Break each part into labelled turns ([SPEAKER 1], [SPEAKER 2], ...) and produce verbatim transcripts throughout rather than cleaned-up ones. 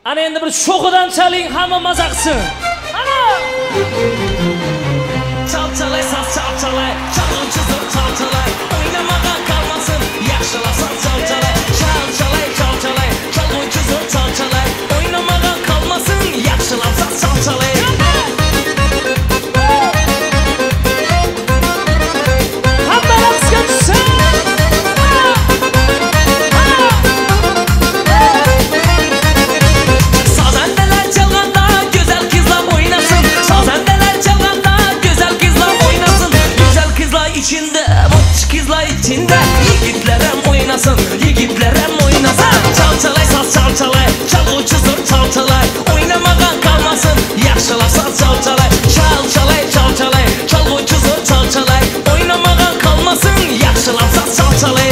[SPEAKER 1] Ana endi bir sho'xidan chaling, hamma maza qilsin. Ana! Çalchalay, saz çalchalay, çalg'uvchi zo'r çalchalay, o'ynamagan qolmasin, yaxshilasan çalchalay, çalchalay, çalchalay, çalg'uvchi zo'r çalchalay, o'ynamagan qolmasin, yaxshilasan çalchalay. İçinde, boş kızlar içinde Yigitlerem oynasın, yigitlerem oynasın Çalchalay, saz çalchalay, çalg'uvchi zo'r çalchalay Oynamagan qolmasin, yaxshilasan çalchalay Çalchalay, çalchalay, çalg'uvchi zo'r çalchalay Oynamagan qolmasin, yaxshilasan çalchalay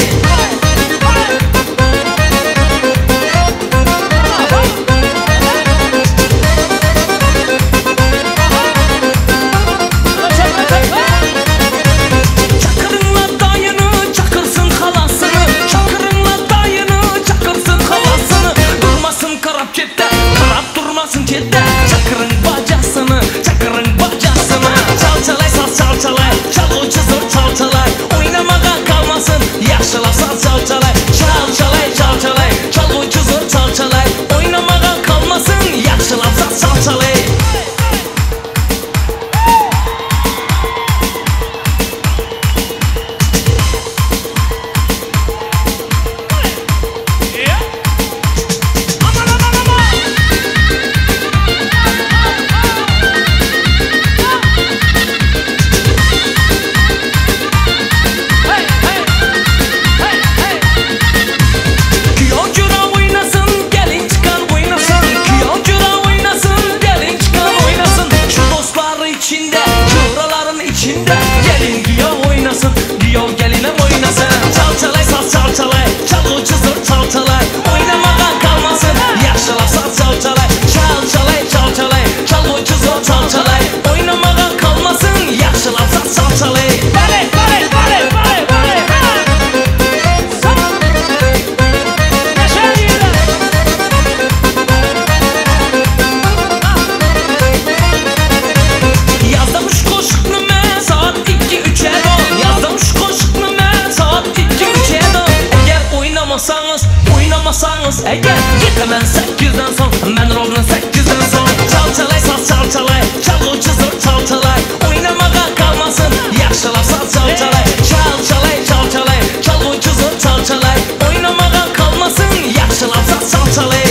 [SPEAKER 1] Oynamasanız eğer yetemem sekizden son Ben rolunu sekizden son Çalchalay, saz çalchalay, çalg'uvchi zo'r çalchalay Oynamagan qolmasin, yaxshilasan çalchalay Çalchalay, çalchalay, çalg'uvchi zo'r çalchalay Oynamagan qolmasin, yaxshilasan çalchalay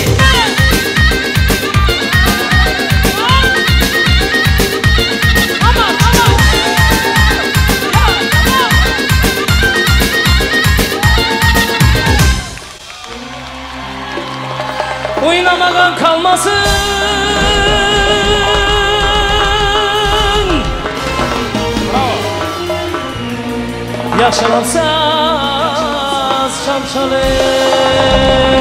[SPEAKER 1] Oynamagan kalmasın Yaşansaz çalchalay